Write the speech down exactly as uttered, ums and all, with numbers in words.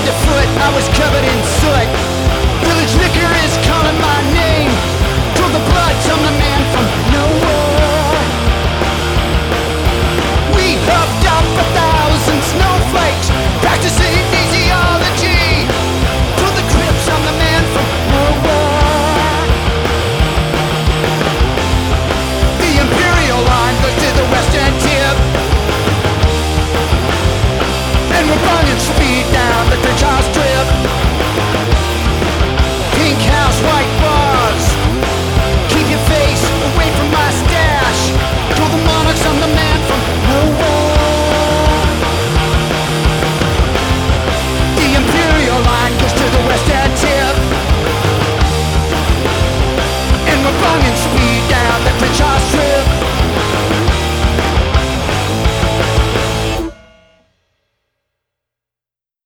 head to foot, I was covered in soot. Village liquor is calling my name. Drove the blood from the man